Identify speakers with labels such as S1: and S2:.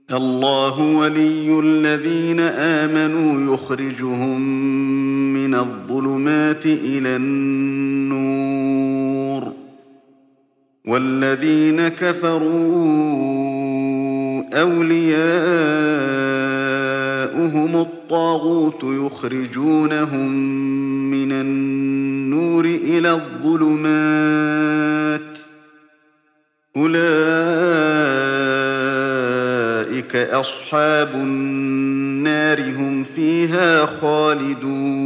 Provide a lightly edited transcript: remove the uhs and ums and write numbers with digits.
S1: الله ولي الذين آمنوا يخرجهم من الظلمات إلى النور والذين كفروا أولياؤهم الطاغوت يخرجونهم من النور إلى الظلمات أولئك أصحاب النار هم فيها خالدون